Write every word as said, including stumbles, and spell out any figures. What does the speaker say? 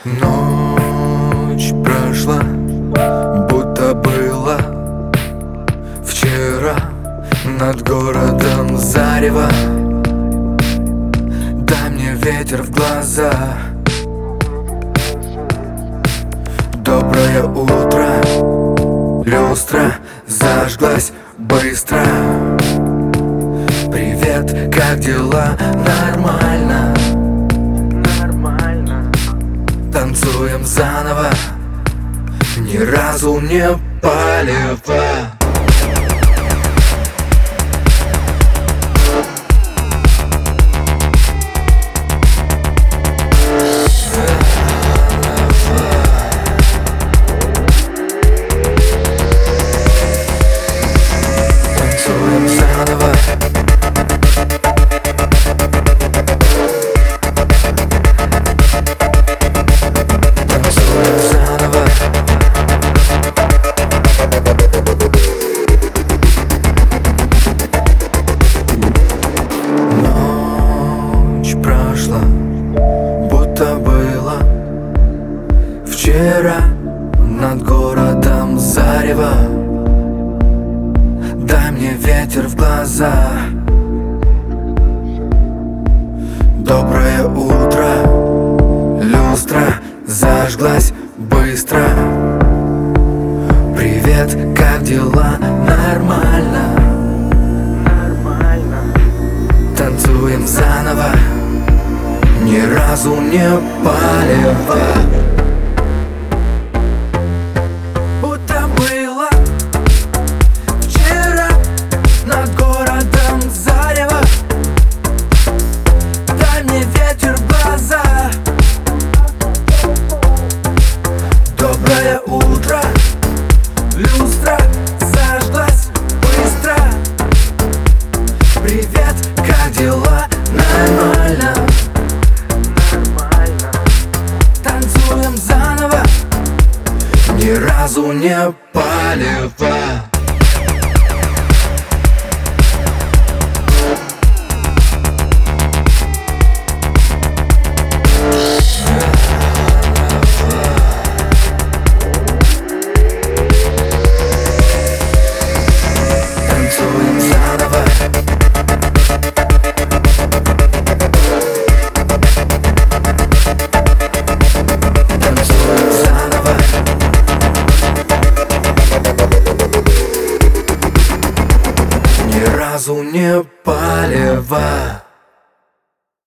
Ночь прошла, будто было вчера. Над городом зарево. Дай мне ветер в глаза. Доброе утро. Люстра зажглась быстро. Привет, как дела? Нормально. Нормально. Танцуем заново. Ни разу не палево. Танцуем заново. Танцуем заново. Ночь прошла, будто было вчера. Над городом зарево. Дай мне ветер в глаза. Доброе утро. Люстра зажглась быстро. Привет, как дела? Нормально. Нормально. Танцуем заново. Ни разу не палево. Будто было вчера. Над городом зарево. Дай мне ветер в глаза. Доброе утро. Люстра зажглась быстро. Привет, как дела? Нормально. Нормально. Танцуем заново. Ни разу не палево. Танцуем заново. Танцуем заново. Ни разу не палево.